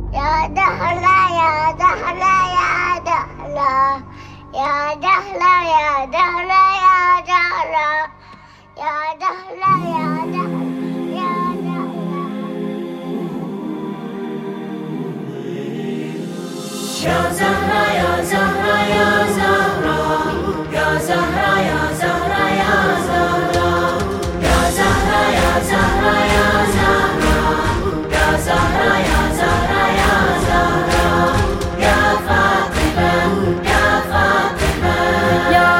يا دهلا يا دهلا يا دهلا يا دهلا يا دهلا يا دهلا يا دهلا يا دهلا يا دهلا يا زهرة يا زهرة يا زهرة يا زهرة يا زهرة يا زهرة يا زهرة يا زهرة يا زهرة يا زهرة يا زهرة يا زهرة يا فاطمة يا فاطمة يا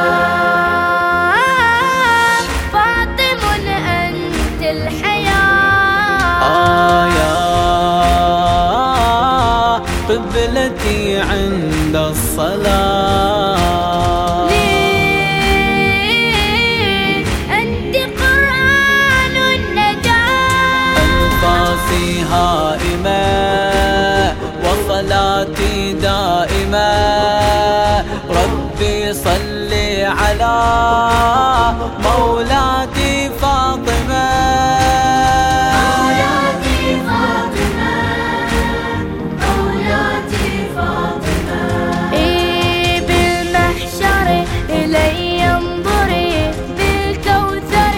فاطم أنت الحياة يا قبلتي عند الصلاة لي أنت قرآن النجاة أنفاسي هائمة وصلاتي دائمة ربي صلي على مولاتي فاطمة مولاتي فاطمة مولاتي فاطمة بالمحشر إلي انظري بالكوثر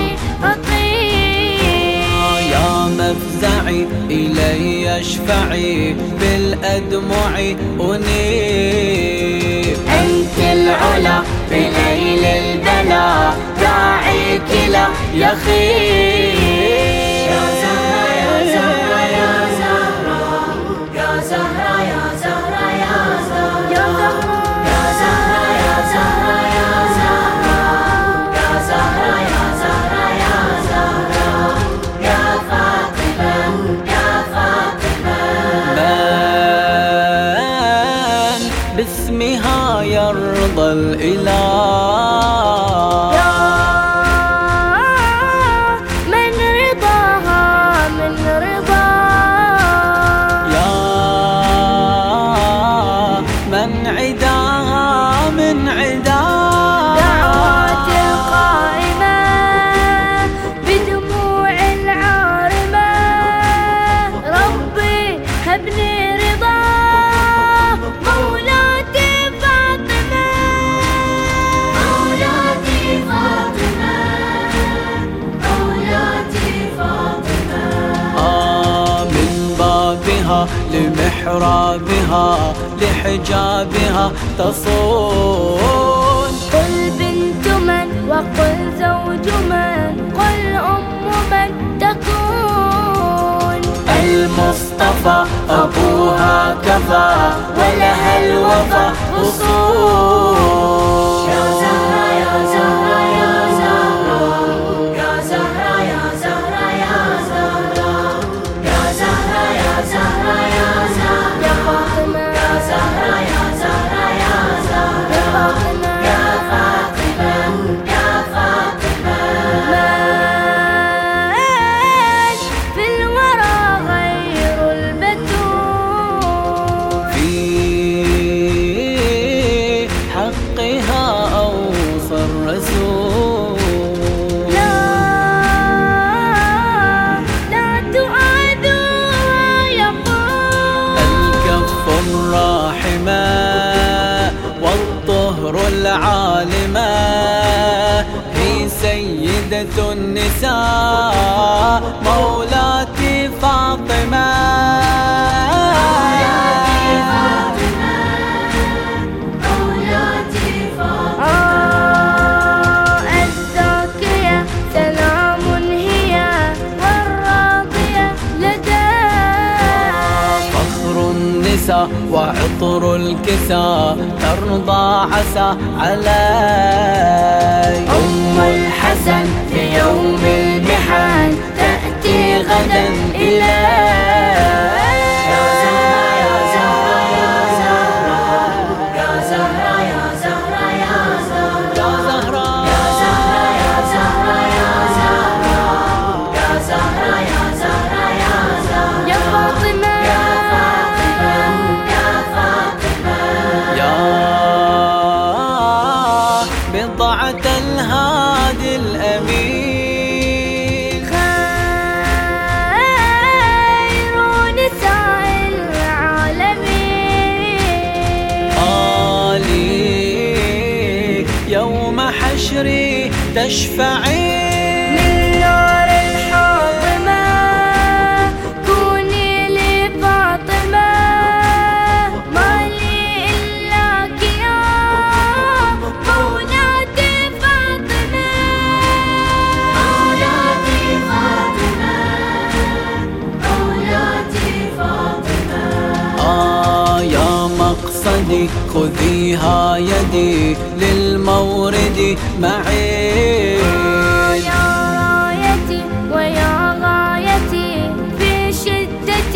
أطيب يا مفزعي إلي اشفعي بالأدمع أنيب أنت العلا بليل البلا داعيك لا يخيب يا زهرة يا زهرة يا زهرة يا زهرة يا زهرة يا زهرة يا زهرة يا زهرة يا زهرة يا زهرة يا زهرة يا زهرة يا زهرة يا فاطمة يا فاطمة من باسمها يرضى الإله يا من رضاها من رضا يا من عداها من عداه دعوات القائمة بدموع العارمة ربي هبني رضا مولاتي فاطمة مولاتي فاطمة مولاتي فاطمة من بابها لمحرابها لحجابها تصون قل بنت من وقل زوج من قل أم من تكون المصطفى أبوها كفى ولها الوفا أصول يا زهرة يا زهرة يا زهرة يا زهرة يا زهرة يا زهرة يا زهرة يا زهرة يا زهرة يا فاطمة يا زهرة يا زهرة يا زهرة يا فاطمة يا فاطمة يا فاطمة من في الورى غير البتول في حقها أوصى الرسول لا تؤذوها يقول الكف الراحمة والطهر العالمة هي سيدة النساء مولاتي فاطمة مولاتي فاطمة الزاكية سلام هي والراضية لدى فخر النساء وعطر الكسى ترضى عسى علي أم الحسن في يوم المحن تأتي غدا إلي يا زهرة يا زهرة يا زهرة يا زهرة يا زهرة يا زهرة يا زهرة يا زهرة يا زهرة يا زهرة يا زهرة يا زهرة يا فاطمة يا فاطمة يا فاطمة يا بضعة الهادي الأمين تشفعين. من نور الحاطمة كوني لي فاطمة، ما لي إلاك يا مولاتي فاطمة. مولاتي فاطمة، مولاتي فاطمة. يا مقصدي خذيها يدي للمورد معي. يا رايتي ويا غايتي في شدة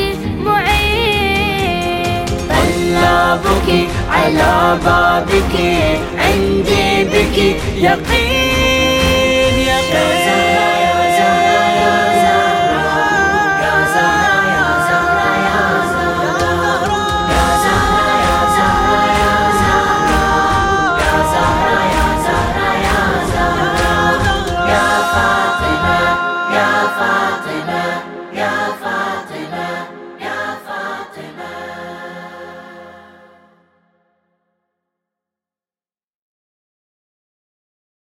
معين. طلابك على بابك عندي بك يقين.